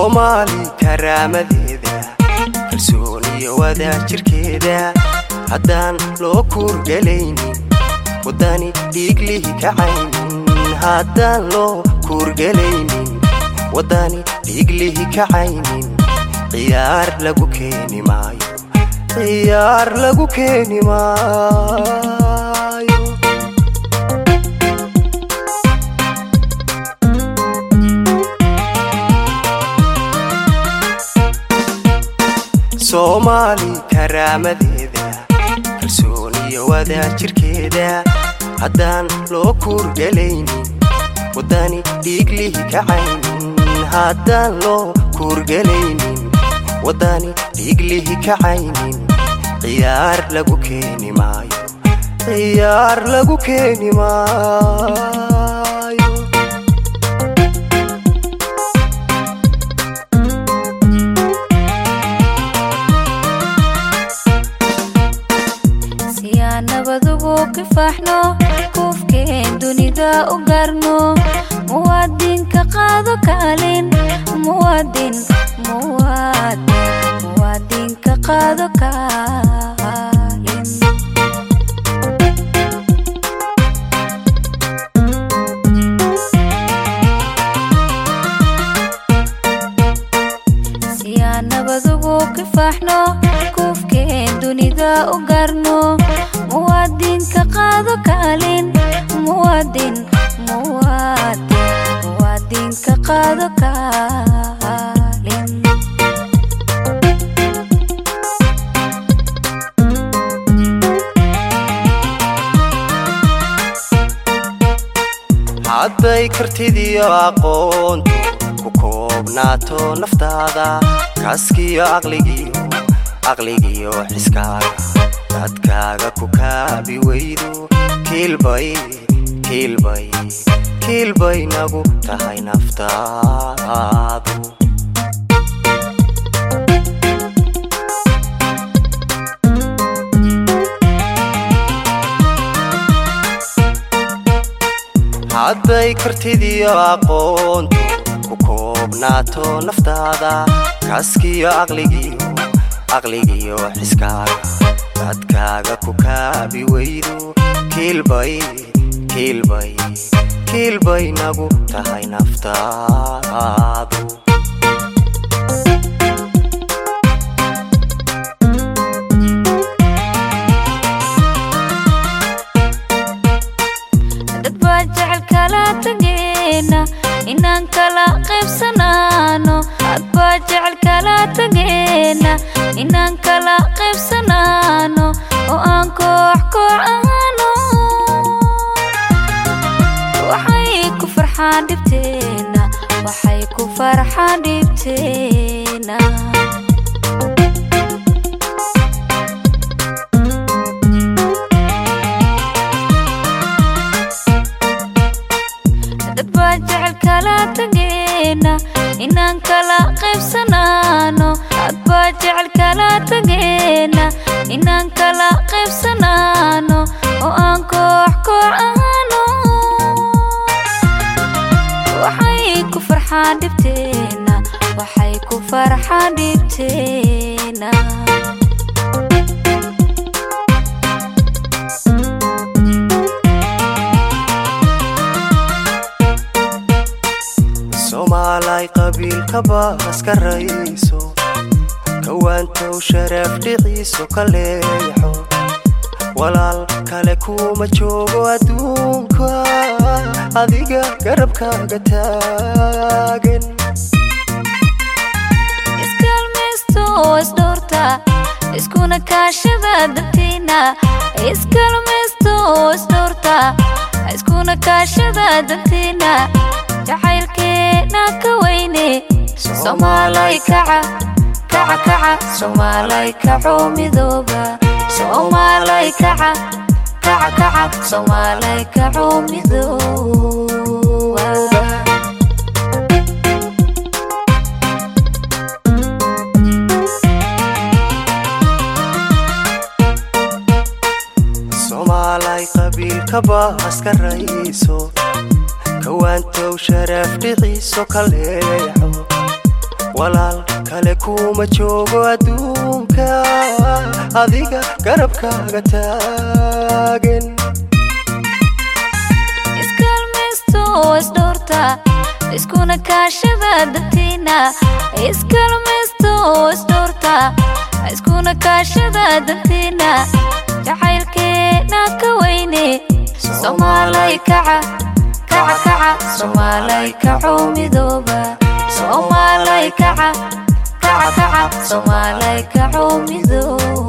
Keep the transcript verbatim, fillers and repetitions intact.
Somali karaamadeda kalsooniyo wada jirkeeda haddaan loo kurgalaynin wadani dhiiglihi kacaynin haddaan loo kurgalaynin wadani dhiiglihi kacaynin ciyaar lagu keeni maayo ciyaar lagu keeni maayo Somali karaamadeda kalsooniyo wada jirkeeda haddaan loo kurgalaynin wadani dhiiglihi kacaynin haddaan loo kurgalaynin wadani dhiiglihi kacaynin ciyaar lagu keeni maayo ciyaar lagu keeni maayo nabadugu kifaxno kufkeen dunida u garno muwaadinka qaado kaalin muwaadin muwaadin muwaadinka qaado kaalin siya nabadugu kifaxno kufkeen dunida u garno muwaadinka qaado kaalin muwaadin muwaadin muwaadinka qaado kaalin hadday kartidiyo aqoontu ku koobnaato naftaada kaaskiyo aqligiyo aqligiyo xiskaaga dadkaaga ku kaabi weydo kiilbay kiilbay kiilbay nagu tahay naftaadu hadday kartidiyo aqoontu ku koobnaato naftaada kaaskiyo aqligiyo aqligiyo xiskaaga dadkaaga ku kaabi weydo kiilbay kiilbay kiilbay nagu tahay naftaadu dad baa jecel kala tageena inaan kala qaybsanaano dad baa jecel kala tageena inaan kala qaybsanaano oo aan koox koox ahaano waxay ku farxaan dhibteena waxay ku farxaan dhibteena dad baa jecel kala tageena inaan kala qaybsanaano dad baa jecel kala tageena inaan kala qaybsanaano oo aan koox koox ahaano waxay ku farxaan dhibteena waxay ku farxaan dhibteena Somali qabiilka baaska rayso kawaantow sharaf dhiciiso kaleexo walaal kale kuma joogo adduunka adiga garabkaaga taagan iskalmaysto isdhoorta iskuna kaashada dantiina iskalmaysto isdhoorta iskuna kaashada dantiina jacaylkeena ka weyne Somali kaca kaca kaca Somali kaco midooba Somali kaca kaca kaca Somali kaco midooba Somali qabiilka baaska rayso kawaantow sharaf dhiciiso kaleexo walaal kale kuma joogo adduunka adiga garabkaaga taagan iskalmaysto isdhoorta iskuna kaashada dantiina iskalmaysto isdhoorta iskuna kaashada dantiina jacaylkeena ka weyne Somalay kaca kaca kaca Somalay kaco midooba Somalay kaca kaca kaca Somalay kaco midooba